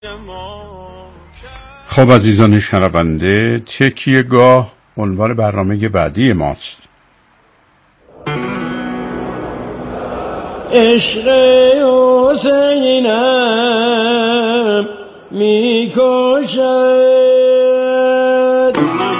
خب عزیزان شنونده، تکیهگاه عنوان برنامه بعدی ماست. عشق حسینم میکشد،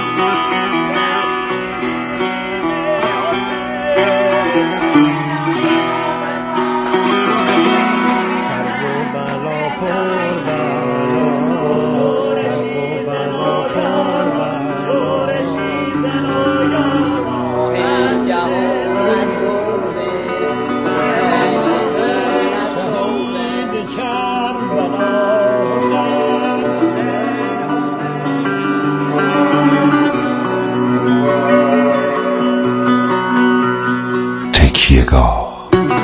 تکیهگاه.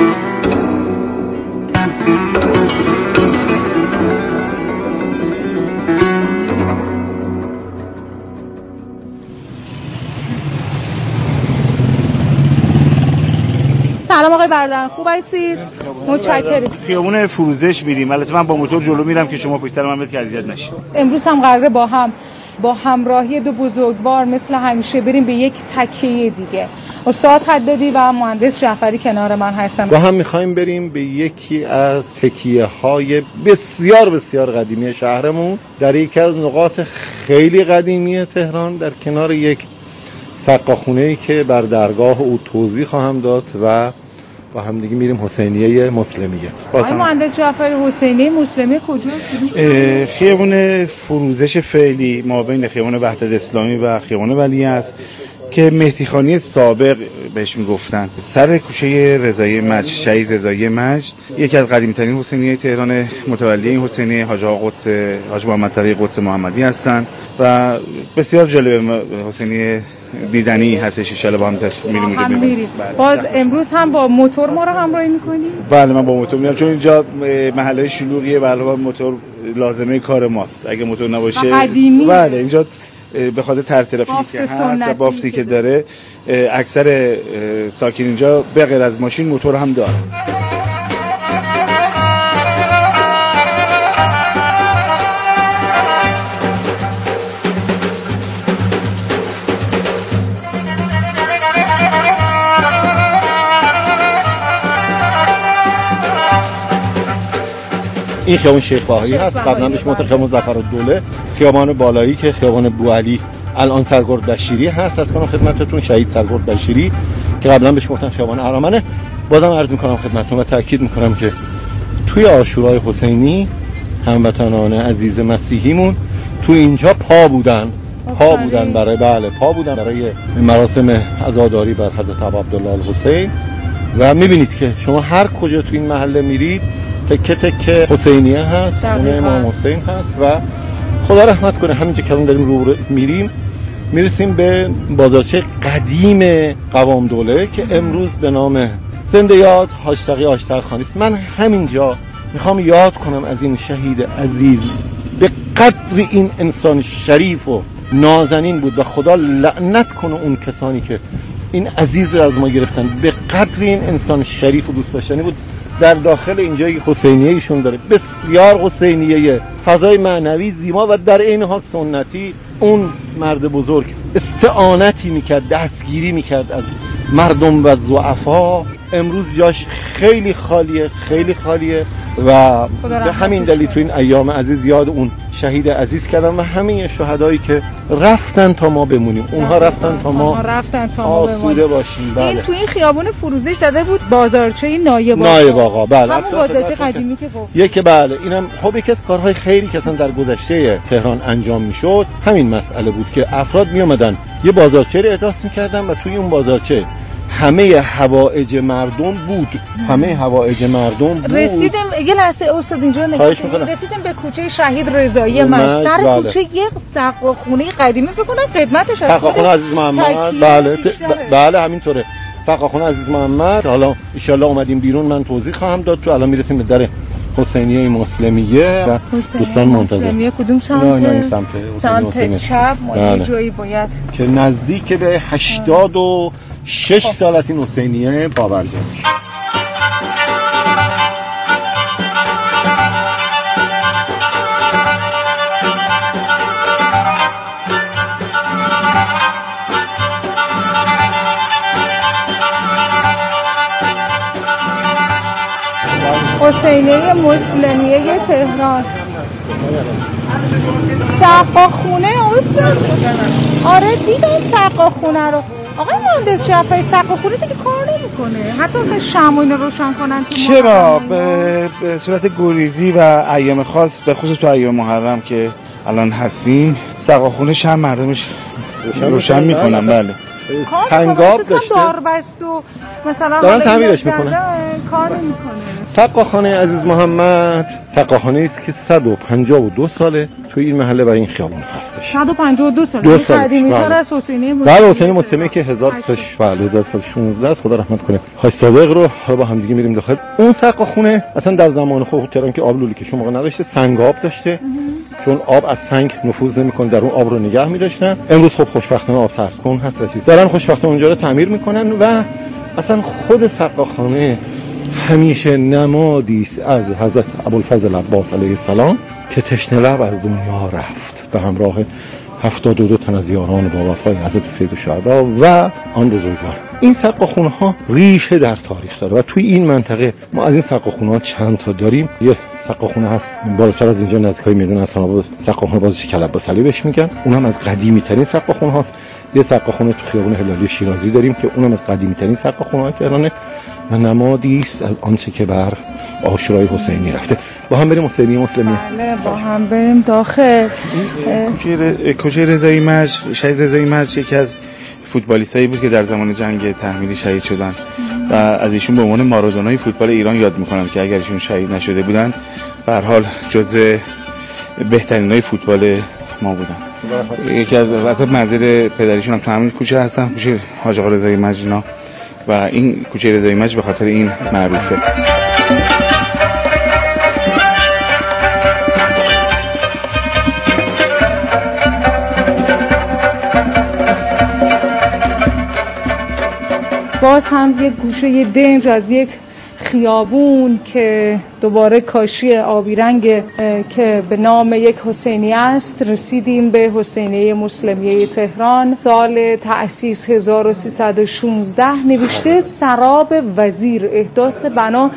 سلام آقای برادران، خوب هستید؟ متشکرم. خیابون فروزش میریم. البته من با موتور جلو میرم که شما پشت سر من برید که اذیت نشید. امروز هم قراره با همراهی دو بزرگوار مثل همیشه بریم به یک تکیه دیگه. استاد حدادی و مهندس جعفری کنار من هستن. با هم میخوایم بریم به یکی از تکیه‌های بسیار بسیار قدیمی شهرمون در یکی از نقاط خیلی قدیمی تهران، در کنار یک سقاخونه‌ای که بر درگاه او توضیح خواهم داد و با هم دیگه میریم حسینیه مسلمیه. آقای مهندس جعفری، حسینیه مسلمیه کجاست؟ خیابون فروزش فعلی ما بین خیابون وحدت اسلامی و خیابون ولی است که مهدی خانی سابق بهش میگفتن. سر کوچه رضایی مجد، شهید رضایی مجد، یکی از قدیمی‌ترین حسینیه تهران. متولی این حسینیه حاج محمد تقی قدس محمدی هستن و بسیار جالب. حسینیه دیدنی هستش. ان شاء الله با هم میریم. باز امروز هم با موتور ما رو همراهی می‌کنی؟ بله، من با موتور میرم چون اینجا محله شلوغیه. بله، موتور لازمه کار ماست. اگه موتور نباشه بله اینجا به خاطر ترترافیکی که هست و بافتی که داره، اکثر ساکن اینجا به غیر از ماشین موتور هم داره. این خیابان شیخ بهایی هست، قبلا بهش گفتن خیابان ظفرالدوله. خیابان بالایی که خیابان بوعلی الان سرگرد بشیری هست. از کنم خدمتتون شهید سرگرد بشیری که قبلا بهش گفتن خیابان ارامنه. بازم عرض میکنم خدمتتون و تاکید میکنم که توی عاشورای حسینی هموطنان عزیز مسیحیمون تو اینجا پا بودن برای مراسم عزاداری بر حضرت عبدالله الحسین. و میبینید که شما هر کجا تو این محله میرید تکه تکه حسینیه هست، خونه امام حسین هست. و خدا رحمت کنه همینجا که داریم رو میریم میرسیم به بازارچه قدیم قوام دوله که امروز به نام زنده یاد حاج تقی آشترخانی است. من همینجا میخوام یاد کنم از این شهید عزیز. به قدر این انسان شریف و نازنین بود و خدا لعنت کنه اون کسانی که این عزیز رو از ما گرفتن. به قدر این انسان شریف و دوست داشتنی بود. در داخل اینجا حسینیه ایشون داره، بسیار حسینیه، فضای معنوی زیبا و در این حال سنتی. اون مرد بزرگ استعانتی میکرد، دستگیری میکرد از مردم و ضعفا. امروز جاش خیلی خالیه و به همین دلیل تو این ایام عزیز یاد اون شهید عزیز کردم و همه شهدایی که رفتن تا ما بمونیم. اونها رفتن تا ما آسوده باشیم. بله. این تو این خیابون فروزش زده بود بازارچه نایب آقا. بله، همون بازارچه قدیمی که گفت. یکی بله، اینم خب یکی از کارهای خیری که اصلا در گذشته تهران انجام میشد همین مسئله بود که افراد می اومدن یه بازارچه رو احداث میکردن و توی اون بازارچه همه حوائج مردم بود. رسیدیم یه لحظه استاد اینجا نگاه کنید. رسیدیم به کوچه شهید رضایی مجد. سر بله. کوچه یه سقاخونه قدیمی فکر کنم خدمتش هست. سقاخونه عزیز محمد. بله همینطوره. سقاخونه عزیز محمد. حالا ان شاء الله اومدیم بیرون من توضیح خواهم داد. تو الان میرسیم به در حسینیه مسلمیه و دوستان منتظر. مسلمیه کدوم سمت؟ نه این سمت چپ. ما یه جایی باید که نزدیک به 86 سال از این حسینیه پابرجا. حسینیه مسلمیه تهران. سقاخونه استاد. آره دیدم سقاخونه رو. آقای مهندس شفایی سقاخونه دیگه کار نمیکنه، حتی اصلا شمع اینو روشن کنن تو چرا؟ به صورت گریزی و ایام خاص، به خصوص تو ایام محرم که الان هستیم، سقاخونه شمع مردمش روشن میکنن. بله سنگاب داشته، داربست و مثلا دارن تعمیرش میکنن، کار نمیکنه. سقاخانه عزیز محمد سقاخانه است که 152 ساله توی این محله و این خیابون هستش. 152 سال. دو سال قدیمی‌تر از حسینیه مسلمی. بله حسینیه مسلمی که 1316 است. خدا رحمت کنه حاج صادق رو. حالا با هم دیگه میریم داخل. اون سقاخونه اصلا در زمان خود تهران که آب لولی که شما نداشته، سنگاب داشته، چون آب از سنگ نفوذ نمیکنه، در اون آب رو نگه می‌داشتن. امروز خب خوشبختانه آب سردکن هست و چیز دارن خوشبختانه اونجا رو تعمیر میکنن و اصلا خود سقاخانه همیشه نمادی است از حضرت ابوالفضل عباس علیه السلام که تشنه لب از دنیا رفت به همراه 72 تن از یاران با وفای حضرت سید الشهدا و آن بزرگوار. این سقاخونه ها ریشه در تاریخ داره و توی این منطقه ما از این سقاخونه ها چند تا داریم. یه سقاخونه هست بالاتر از اینجا نزدیکای میدون حسن آباد، سقاخونه بازش کلب بسلی بهش میگن، اونم از قدیمی ترین سقاخونه هاست. یه سقاخونه تو خیابون هلالی شیرازی داریم که اونم از قدیمی ترین سقاخونه های تهرانه و نمادی است از آنچه که بر عاشورای حسینی رفته. با هم بریم حسینیه مسلمیه. بله با هم بریم داخل. کوچه رضایی مجد، شهید رضایی مجد یکی از فوتبالیستایی بود که در زمان جنگ تحمیلی شهید شدن و از ایشون به عنوان مارادونای فوتبال ایران یاد میکنن که اگر ایشون شهید نشده بودن به هر حال جزء بهترینای فوتبال ما بودن. یکی از وسط منزل پدریشون هم تو همین کوچه هستن، کوچه حاج آقا رضایی مجد و این کوچه رضایی مجد به خاطر این معروفه. باز هم یک گوشه دنج از یک خیابون که دوباره کاشی آبی رنگ که به نام یک حسینیه است. رسیدیم به حسینیه مسلمیه تهران. سال تأسیس 1316 نوشته سراب وزیر، احداث بنا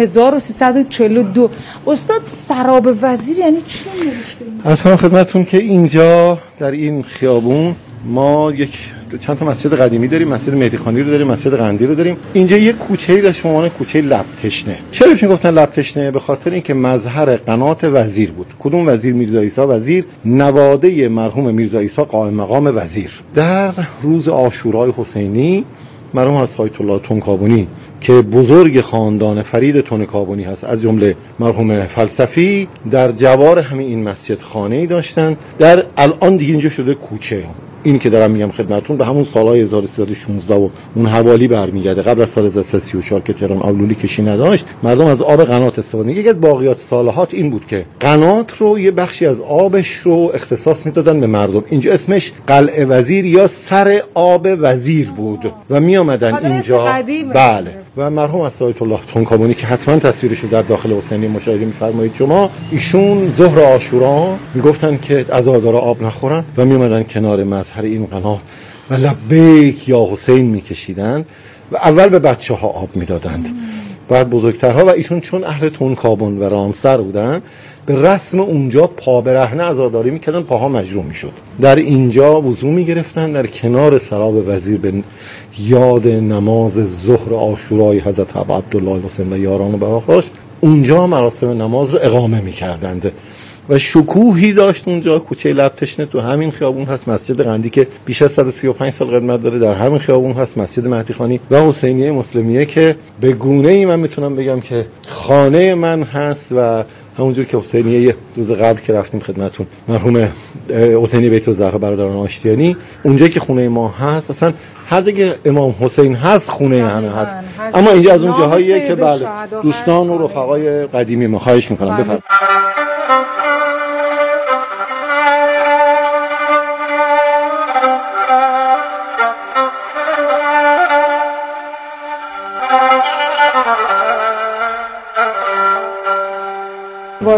1342. استاد سراب وزیر یعنی چی نوشته؟ از کنم خدمتتون که اینجا در این خیابون ما چند تا مسجد قدیمی داریم، مسجد مهدی خانی رو داریم، مسجد قندی رو داریم. اینجا یک کوچه‌ای داشت به عنوان کوچه لب تشنه. چرا بهش میگفتن لب تشنه؟ به خاطر اینکه مظهر قنات وزیر بود. کدوم وزیر؟ میرزا عیسی وزیر، نواده مرحوم میرزا عیسی قائم مقام وزیر. در روز عاشورای حسینی مرحوم از آیت الله تونکابونی که بزرگ خاندان فرید تونکابونی هست، از جمله مرحوم فلسفی، در جوار همین این مسجد خانه‌ای داشتن. در الان دیگه اینجا شده کوچه. این که دارم میگم خدمتتون به همون سالهای 1316 و اون حوالی برمیگرده، قبل از سال 1334 که تهران آبلولی کشی نداشت، مردم از آب قنات استفاده. یکی از باقیات صالحات این بود که قنات رو یه بخشی از آبش رو اختصاص میدادن به مردم. اینجا اسمش قلعه وزیر یا سر آب وزیر بود و می آمدن اینجا. بله. و مرحوم آیت الله تونکابونی که حتما تصویرش رو در داخل حسینیه مشاهده می‌فرمایید شما، ایشون ظهر عاشورا میگفتن که عزادارا آب نخورن و می آمدن کنار مظهر این قنات و لبیک یا حسین میکشیدن و اول به بچه‌ها آب میدادند، بعد بزرگترها. و ایشون چون اهل تونکابون و رامسر بودن به رسم اونجا پا برهنه عزاداری میکردن، پاها مجروح میشد. در اینجا وضو میگرفتن در کنار سراب وزیر به یاد نماز ظهر عاشورای حضرت ابا عبدالله حسین و یاران و بواخاش. اونجا مراسم نماز رو اقامه میکردند و شکوهی داشت اونجا. کوچه لب تشنه تو همین خیابون هست. مسجد قندی که بیش از 135 سال قدمت داره در همین خیابون هست. مسجد مهدی خانی و حسینیه مسلمیه که به گونه‌ای من میتونم بگم که خانه من هست و همونجور که حسینیه روز قبل که رفتیم خدمتتون مرحوم حسینی بیت الزهرا برادران آشتیانی، اونجایی که خونه ما هست، اصلا هر جایی که امام حسین هست خونه همه هست. اما اینجا از اون جاهاییه که بله دوستان و رفقای قدیمی ما. خواهش میکنم بفرمایید.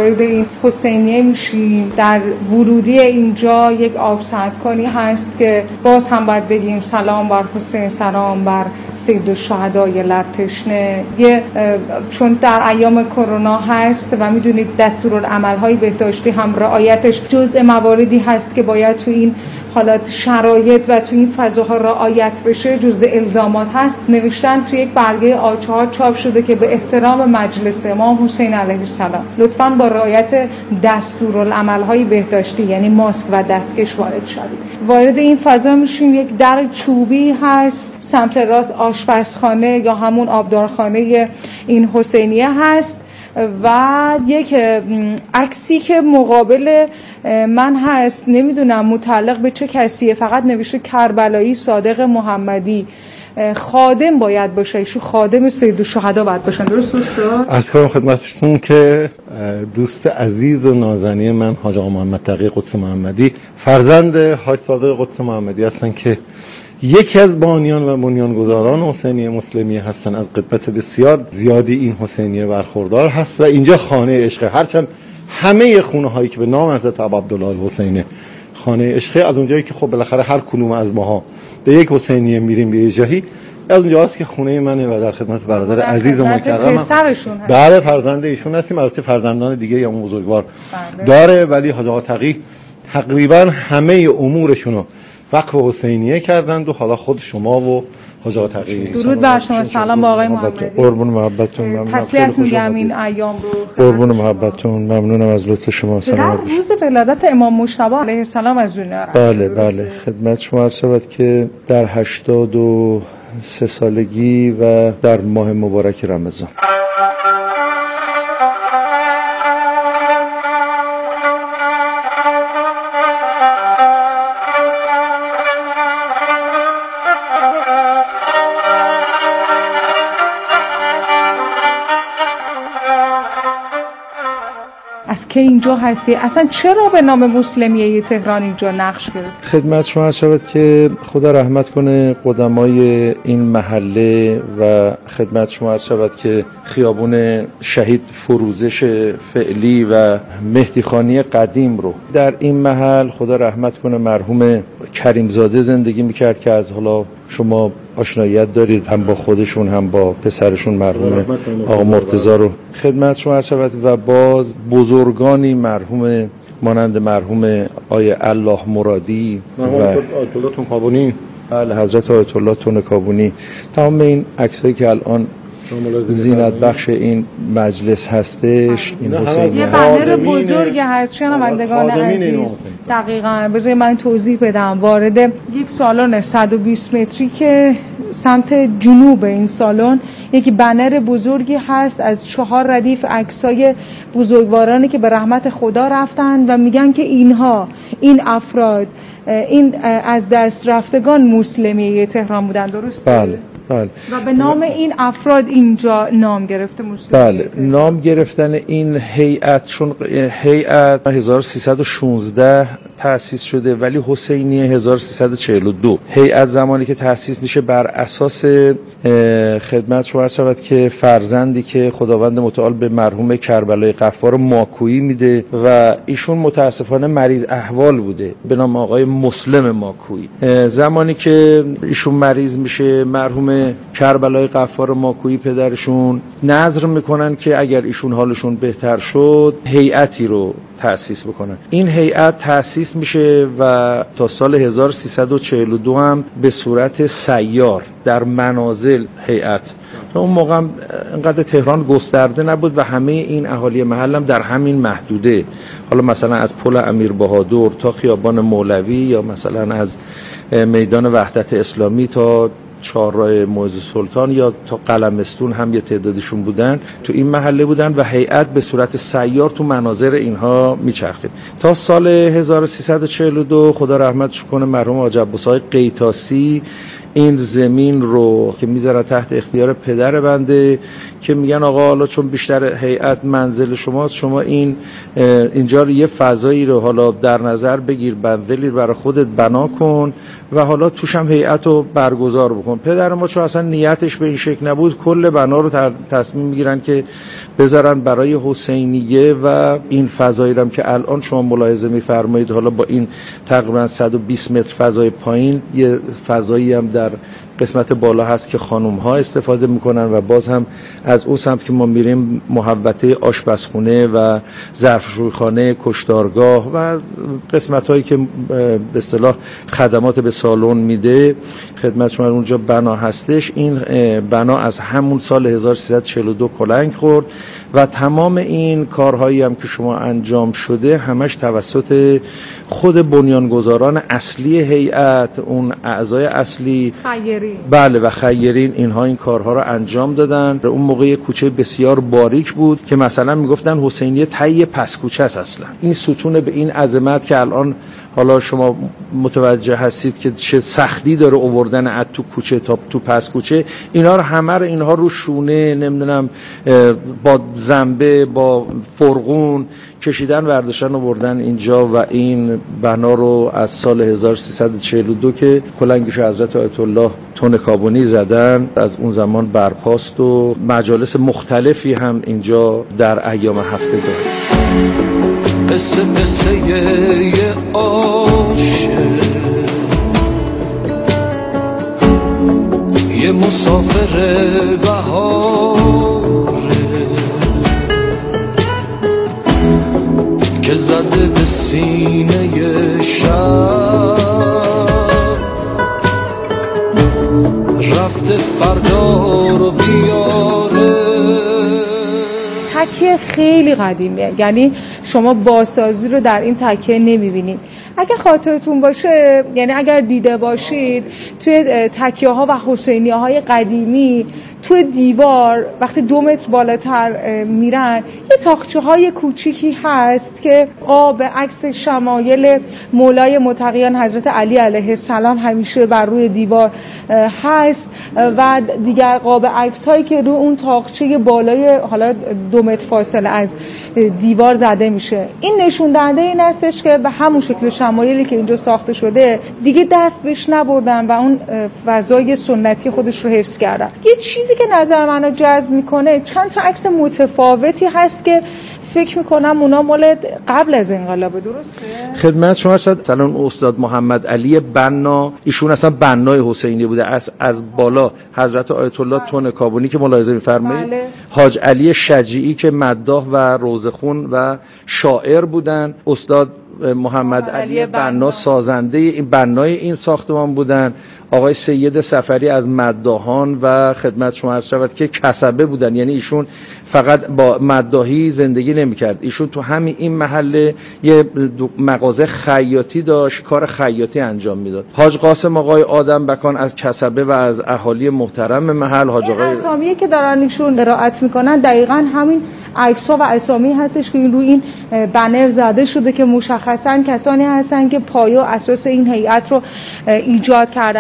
وارد این حسینیه میشیم، در ورودی اینجا یک آب صدکانی هست که باز هم باید بگیم سلام بر حسین، سلام بر سید الشهدای لب تشنه. چون در ایام کرونا هست و میدونید دستورالعمل‌های بهداشتی هم رعایتش جزء مواردی هست که باید تو این حالات شرایط و تو این فضاها رعایت بشه، جزء الزامات هست. نوشتن توی یک برگه آ4 چاپ شده که به احترام مجلس امام حسین علیه السلام لطفاً با رعایت دستورالعمل‌های بهداشتی یعنی ماسک و دستکش وارد شدید. وارد این فضا میشیم، یک در چوبی هست، سمت راست آشپزخانه یا همون آبدارخانه این حسینیه هست و یک عکسی که مقابل من هست، نمیدونم متعلق به چه کسیه، فقط نوشته کربلایی صادق محمدی. خادم باید باشه، ایشون خادم سید الشهدا باید باشن. درست استاد؟ عرض کنم خدمتتون که دوست عزیز و نازنین من حاج آقا محمد تقی قدس محمدی فرزند حاج صادق قدس محمدی هستن که یکی از بانیان و بنیانگذاران حسینیه مسلمیه هستن. از قدمت بسیار زیادی این حسینیه برخوردار هست و اینجا خانه عشق، هرچند همه خونه هایی که به نام حضرت عبدالله الحسینه خانه عشق، از اونجایی که خب بالاخره هر کدوم از ماها به یک حسینیه میریم به جایی، از اونجاست که خونه منه و در خدمت برادر عزیز و مکرمم بله فرزند ایشون هستیم. البته فرزندان دیگه یا بزرگوار داره، ولی حاج آقا تقی تقریبا همه امورشونو وقف حسینیه کردند و حالا خود شما و حاج آقا تقی. درود بر شما، سلام با آقای محمدی. قربون محبتتون، ممنونم. تسلیت میگم این ایام رو. قربون محبتتون، ممنونم از لطف شما. سلام. روز ولادت امام مجتبی علیه السلام از دنیا رفت. بله خدمت شما عرض شود که در 83 سالگی و در ماه مبارک رمضان. که اینجا هستی، اصلا چرا به نام مسلمیه تهران اینجا نقش گرفت؟ خدمت شما عرض شود که خدا رحمت کنه قدمای این محله و خدمت شما عرض شود که خیابون شهید فروزش فعلی و مهدی خانی قدیم رو در این محل خدا رحمت کنه مرحوم کریمزاده زندگی میکرد که از حالا شما آشناییت دارید هم با خودشون هم با پسرشون مرحوم آقا مرتضی رو خدمت شما عرض شود و باز بزرگانی مرحوم مانند مرحوم آیه الله مرادی و آیت الله تونکابونی، بله حضرت آیت الله تونکابونی. تمام این عکسایی که الان زینت بخش این مجلس هستش این حسینی یه بنر بزرگی هست شنوندگان عزیز. دقیقاً بذارید من توضیح بدم. وارد یک سالن 120 متری که سمت جنوب این سالن یک بنر بزرگی هست از 4 ردیف عکسای بزرگوارانی که به رحمت خدا رفتن و میگن که اینها این افراد این از دست رفتگان مسلمیه تهران بودن. درسته؟ بله. و به نام این افراد اینجا نام گرفته مسلمیه. بله نام گرفتن این هیئت، چون هیئت 1316 تأسیس شده ولی حسینیه 1342. هیئت زمانی که تأسیس میشه بر اساس خدمت شما عرض شود که فرزندی که خداوند متعال به مرحوم کربلای غفار ماکویی میده و ایشون متاسفانه مریض احوال بوده به نام آقای مسلم ماکویی. زمانی که ایشون مریض میشه مرحوم کربلای غفار ماکویی پدرشون نظر میکنن که اگر ایشون حالشون بهتر شد هیئتی رو تأسیس بکنن. این هیئت تأسیس میشه و تا سال 1342 هم به صورت سیار در منازل هیئت. اون موقع انقدر تهران گسترده نبود و همه این اهالی محل هم در همین محدوده، حالا مثلا از پل امیر بهادر تا خیابان مولوی یا مثلا از میدان وحدت اسلامی تا چهارراه معز سلطان یا تا قلمستون هم یه تعدادشون بودن تو این محله بودن و هیئت به صورت سیار تو مناظر اینها میچرخید تا سال 1342 خدا رحمتش کنه مرحوم حاج عباس‌آقای قیتاسی این زمین رو که میذاره تحت اختیار پدر بنده که میگن آقا حالا چون بیشتر هیئت منزل شماست، شما اینجا رو یه فضایی رو حالا در نظر بگیر، منزلی برای خودت بنا کن و حالا توش هم هیئت رو برگزار بکن. پدر ما چون اصلا نیتش به این شکل نبود، کل بنا رو تصمیم میگیرن که بذارن برای حسینیه و این فضایی رو که الان شما ملاحظه میفرمایید، حالا با این تقریبا 120 متر فضای پایین یه فضایی هم در قسمت بالا هست که خانم ها استفاده میکنن و باز هم از اون سمت که ما میریم محوطه آشپزخونه و ظرفشویخانه، کشتارگاه و قسمت هایی که به اصطلاح خدمات به سالن میده خدمت شما اونجا بنا هستش. این بنا از همون سال 1342 کلنگ خورد و تمام این کارهایی هم که شما انجام شده همش توسط خود بنیانگذاران اصلی هیئت، اون اعضای اصلی خیرین، بله و خیرین، اینها این کارها رو انجام دادن. اون موقع کوچه بسیار باریک بود که مثلا میگفتن حسینیه تای پس کوچه است. اصلا این ستون به این عظمت که الان حالا شما متوجه هستید که چه سختی داره آوردن از تو کوچه تا تو پس کوچه، اینا رو همه رو اینها رو شونه نمیدونم با زنبه با فرغون کشیدن برداشتن آوردن اینجا و این بنا رو از سال 1342 که کلنگش حضرت آیت الله تونکابونی زدن از اون زمان برپاست و مجالس مختلفی هم اینجا در ایام هفته داره. قصه یه عاشق، یه مسافر بهاره که زده به سینه شب، رفته فردا رو بیاره. تکیه خیلی قدیمیه، یعنی شما بازسازی رو در این تکیه نمیبینید. اگر خاطرتون باشه، یعنی اگر دیده باشید توی تکیه ها و حسینیه های قدیمی توی دیوار وقتی 2 متر بالاتر میرن یه تاقچه های کوچیکی هست که قاب عکس شمایل مولای متقیان حضرت علی علیه السلام همیشه بر روی دیوار هست و دیگر قاب عکس هایی که روی اون تاقچه بالای حالا 2 متر فاصله از دیوار زده میشه. این نشون دهنده این هستش که به همون شکل شمایلی که اینجا ساخته شده دیگه دست بهش نبردن و اون فضای سنتی خودش رو حفظ کردن. یه چیزی که نظر منو جذب میکنه، چند تا عکس متفاوتی هست که فکر میکنم اونا مال قبل از انقلاب. درسته؟ خدمت شما شد مثلا استاد محمد علی بنا، ایشون اصلا بنای حسینی بوده. از بالا حضرت آیت الله تونکابونی که ملاحظه می‌فرمایید، بله. حاج علی شجیعی که مداح و روزخون و شاعر بودن، استاد محمد علی بنا سازنده این بنای این ساختمان بودن، آقای سید سفری از مداحان و خدمت شما عرض شود که کسبه بودن، یعنی ایشون فقط با مداحی زندگی نمی‌کرد، ایشون تو همین این محله یه مغازه خیاطی داشت، کار خیاطی انجام میداد. حاج قاسم آقای آدم بکان از کسبه و از اهالی محترم محل. حاج آقای اسامی که دارن ایشون قرائت میکنن دقیقاً همین عکس‌ها و اسامی هستش که روی این بنر زده شده که مشخصاً کسانی هستن که پایه و اساس این هیئت رو ایجاد کردن.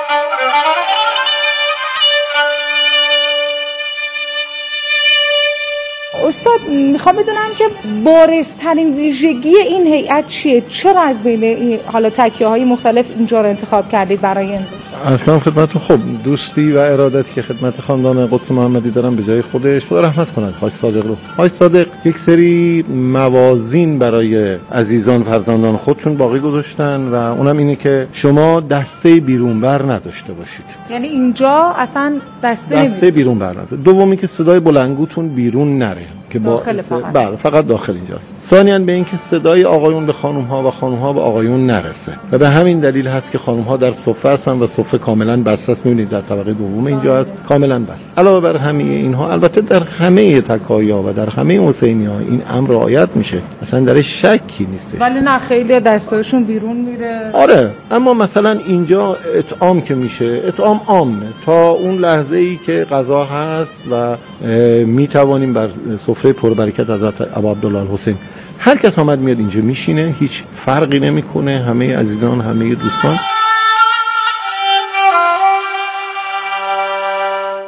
استاد میخوام بدونم که بارزترین ویژگی این هیئت چیه؟ چرا از بین حالا تکیه‌های مختلف اینجا رو انتخاب کردید برای این؟ اصلا خدمتتون خب دوستی و ارادتی که خدمت خاندان قدس محمدی دارم به جای خودش، خدا رحمت کنه حاج صادق رو. حاج صادق یک سری موازین برای عزیزان فرزندان خودشون باقی گذاشتن و اونم اینه که شما دسته بیرونبر نداشته باشید. یعنی اینجا اصلا دسته بیرونبر نداره. دومی که صدای بلندگوتون بیرون نره که داخل فقط داخل اینجاست. ثانیاً به این که صدای آقایون به خانم ها و خانم ها به آقایون نرسه و به همین دلیل هست که خانم ها در صفه هستن و صفه کاملا بسته است. می‌بینید در طبقه دوم اینجا هست کاملا بسته. علاوه بر همه اینها البته در همه تکایا و در همه حسینی‌ها این امر رعایت میشه، اصلا در شکی نیست. ولی نه خیلی دستاشون بیرون میره. آره، اما مثلا اینجا اطعام که میشه، اطعام عامه تا اون لحظه‌ای که غذا هست و میتوانیم بر سفره پربرکت حضرت ابا عبدالله الحسین هر کس آمد میاد اینجا میشینه، هیچ فرقی نمیکنه، همه عزیزان، همه دوستان.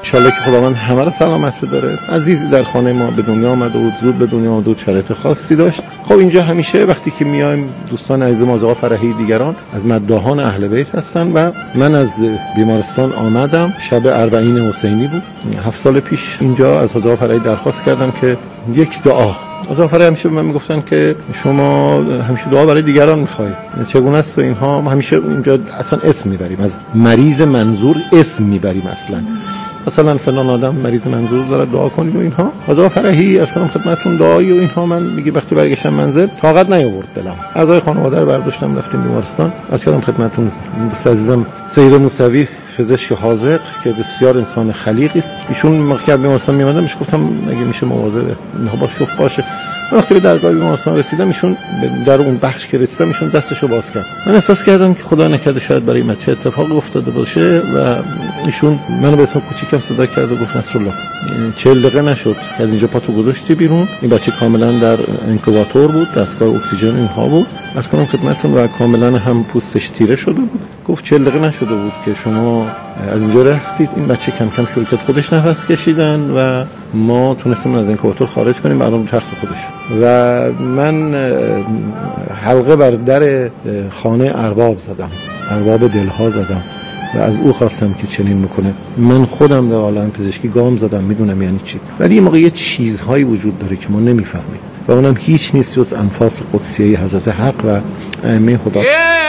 انشالله که خداوند همه رو سلامت بداره. عزیزی در خانه ما به دنیا آمده بود، زود به دنیا آمده بود، شرایط خاصی داشت. خب اینجا همیشه وقتی که میایم دوستان عزیز ما آقا فرحی دیگران از مداحان اهل بیت هستن و من از بیمارستان آمدم. شب 40 حسینی بود 7 سال پیش. اینجا از آقا فرحی درخواست کردم که یک دعا. آقا فرحی همیشه به من میگفتن که شما همیشه دعا برای دیگران میخواید، چگونه است و اینها. ما همیشه اینجا اصلا اسم میبریم، از مریض منظور اسم میبریم. مثلا فلان آدم مریض منظور داره دعا کنید و اینها. آقا فرحی از کنم خدمتتون دعایی و اینها. من میگه وقتی برگشتم منزل طاقت نیاورد دلم، اعضای خانواده رو برداشتم رفتیم بیمارستان. از کنم خدمتتون دوست عزیزم سید موسوی پزشک حاذق که بسیار انسان خلیقی است، ایشون موقعی بیمارستان میومدم بهش گفتم اگه میشه مواظب اینها باش. گفت باشه. وقتی به درگاه بیمارستان رسیدم ایشون در اون بخش که رسیدم ایشون دستشو باز کرد. من احساس کردم که خدا نکرده شاید برای بچه اتفاق افتاده باشه و ایشون منو به اسم کوچیکم صدا کرد و گفت نصرالله 40 دقیقه نشد از اینجا پاتو گذاشتی بیرون. این بچه کاملا در اینکوباتور بود، دستگاه اکسیژن اینها بود. از کنم خدمتتون و کاملا هم پوستش تیره شده بود. گفت 40 دقیقه نشده بود که شما از اینجا رفتید. این بچه کم کم شروع کرد خودش نفس کشیدن و ما تونستیم از اینکوباتور خارج کنیم الان تخت خودش. و من حلقه بر در خانه ارباب زدم، ارباب دلها زدم و از او خواستم که چنین میکنه. من خودم در عالم پزشکی گام زدم، میدونم یعنی چی. ولی این موقع یه چیزهایی وجود داره که ما نمیفهمیم و اونم هیچ نیست جز انفاس قدسیه حضرت حق و ائمه خدا.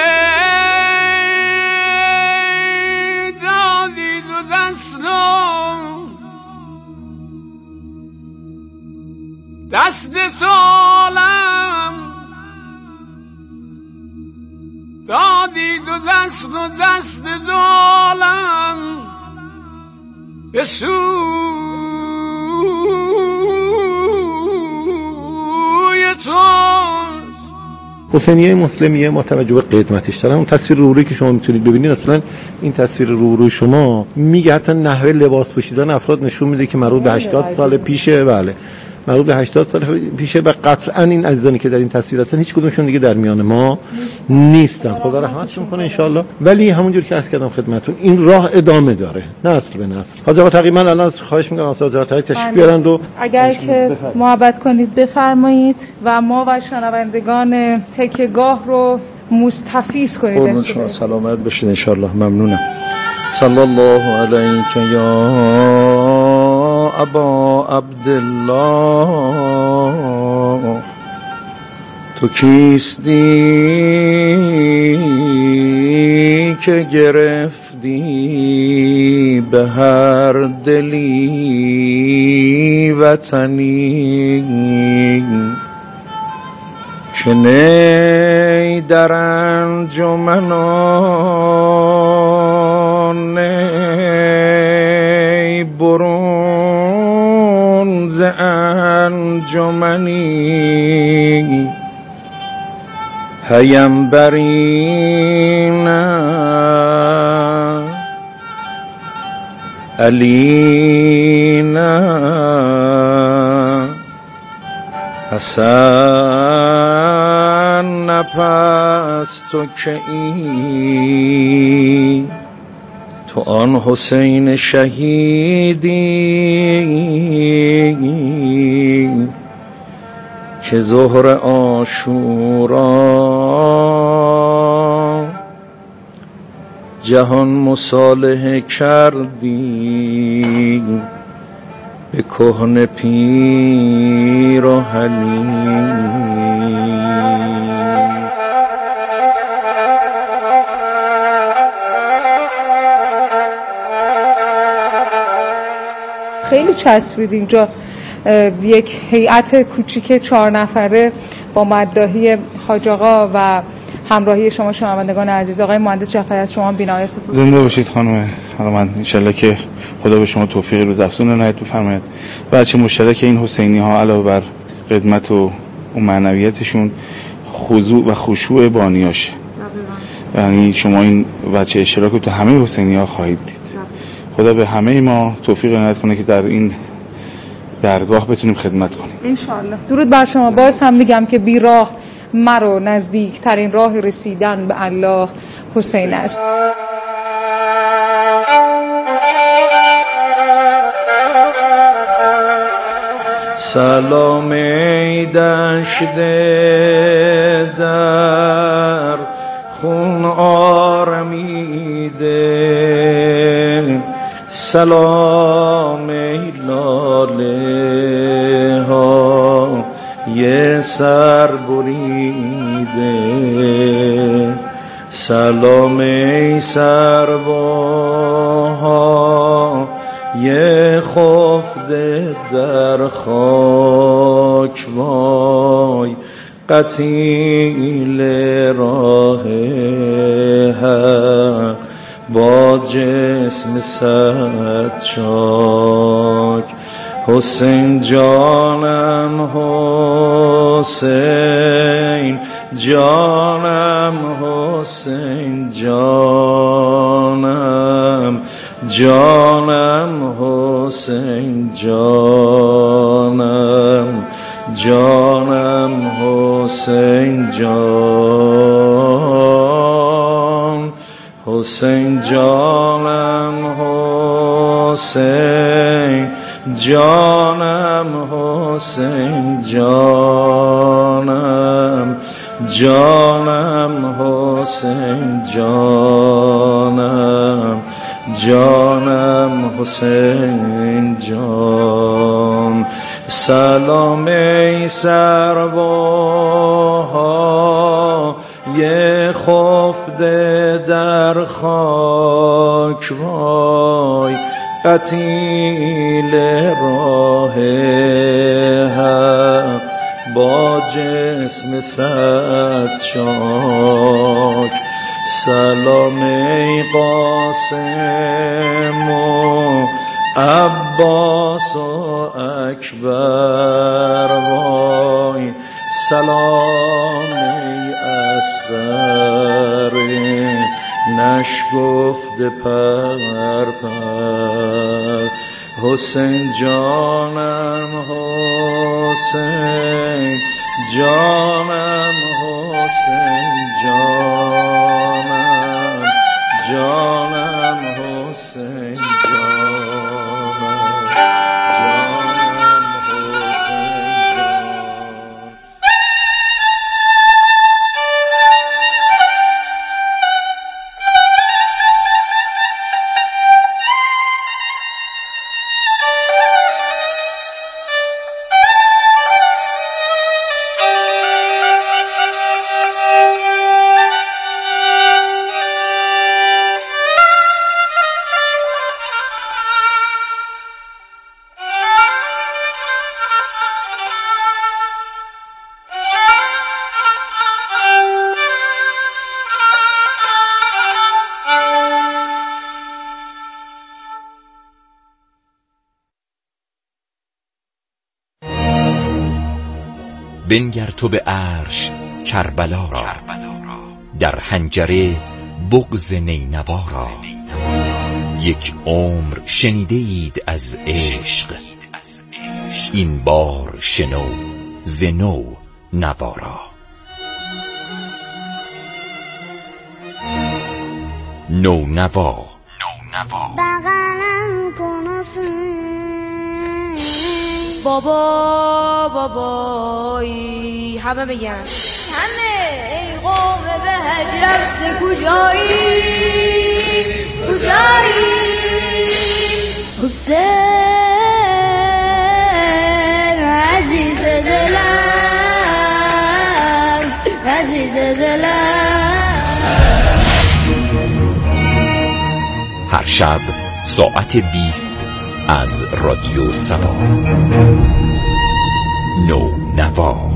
دست دالم دادی دو دست دالم به سوی توست. حسینیه مسلمیه ما توجه به قدمتش دارن. اون تصویر روبرویی که شما میتونید ببینید اصلا این تصویر روبروی شما میگه حتی نحوه لباس پوشیدن افراد نشون میده که مربوط به 80 سال پیشه. بله مربوط به 80 سال پیشه و قطعا این عزیزانی که در این تصویر هستن هیچ کدومشون دیگه در میان ما نیستن. خدا رحمتشون کنه ان شاء الله. ولی همونجور که عرض کردم خدمتتون این راه ادامه داره نسل به نسل. حاج آقا تقریبا الان خواهش می‌کنم از حضرت تشریف بیارن و اگر که محبت کنید بفرمایید و ما و شنوندگان تکیه‌گاه رو مستفیض کنید. قربون شما سلامت باشید ان شاء الله. ممنونم. صلی الله علیک یا ابا عبدالله، تو کیستی که گرفتی به هر دلی وطنی، که نی در انجمنان نی برون ز انجمنی، پیمبرینه علینا حسن نپس تو که ای تو آن حسین شهیدی که ظهر عاشورا جهان مصالحه کردی به کهن پیر و حلیم. خیلی چسبید اینجا یک هیئت کوچیک 4 نفره با مداحی حاج آقا و همراهی شما شنوندگان عزیز. آقای مهندس جعفری از شما بینایی است. زنده باشید خانم خانم. ان شاءالله که خدا به شما توفیق روز افزون عنایت بفرماید. بچه مشترک این حسینی ها علاوه بر قدمت و معنویتشون خضوع و خشوع بانیاشه. یعنی شما این بچه اشتراک رو تو همه حسینی ها خواهید دید. خدا به همه ما توفیق عنایت کنه که در این درگاه بتونیم خدمت کنیم ان شاء الله. درود بر شما. باز هم میگم که بی راه مرو، نزدیک ترین راه رسیدن به الله حسین است. سلام ای دشت در خون آرمیده، سلام ای لاله ها یه سر بریده، سلام ای سرباها یه خفته در خاک، وای قتیل راه حق با جسم صد چاک. حسین جانم حسین جانم حسین جانم جانم حسین جانم جانم حسین جان حسین جانم حسین جانم حسین جانم جانم حسین جانم جانم حسین جان. سلام ای سرباها یه خفته در خاک، وای قتیل راه حق با جسم صد چاک. سلام ای قاسم و عباس و اکبر، وای سلام ای اصغر نشگفته پر پر. حسین جانم حسین جانم حسین جانم جانم حسین جانم جانم حسین جان. بنگر تو به عرش کربلا را، در حنجره بغض نینوا را. یک عمر شنیده اید از عشق، این بار شنو ز نو نوا را. نو نوا بغلم کن بابا بابایی، همه بگن همه. ای قوم به هجر رفته کجایی کجایی؟ حسین عزیز دلم عزیز دلم. هر شب ساعت 20 از رادیو سبا. نو نوا.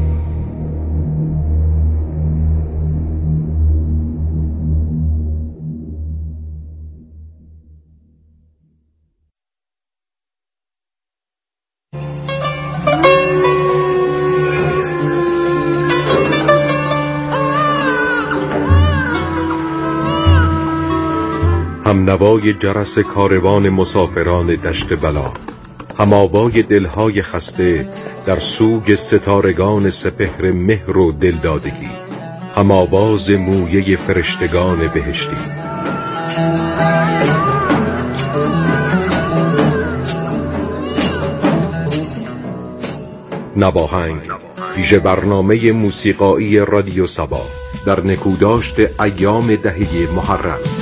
همنوای جرس کاروان مسافران دشت بلا، هماوای دلهای خسته در سوگ ستارگان سپهر مهر و دلدادگی، هماواز مویه فرشتگان بهشتی. نواهنگ ویژه برنامه موسیقایی رادیو سبا در نکوداشت ایام دهه محرم.